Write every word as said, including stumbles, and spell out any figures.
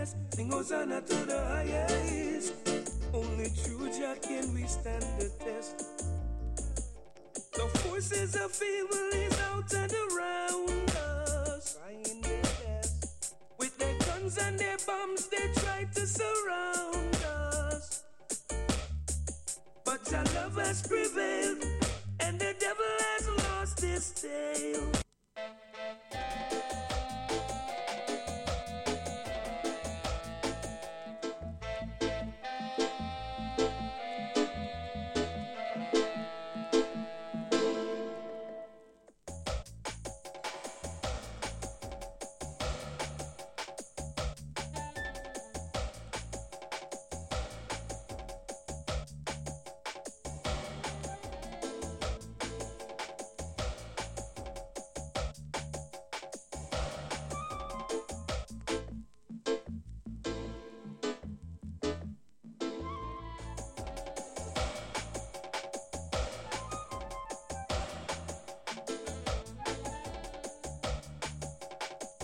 best. Sing Hosanna to the highest. Only true Jah can withstand the test. The forces of evil is out and around us, trying their best. With their guns and their bombs, they try to surround us. But Jah love has prevailed, and the devil has lost his tail.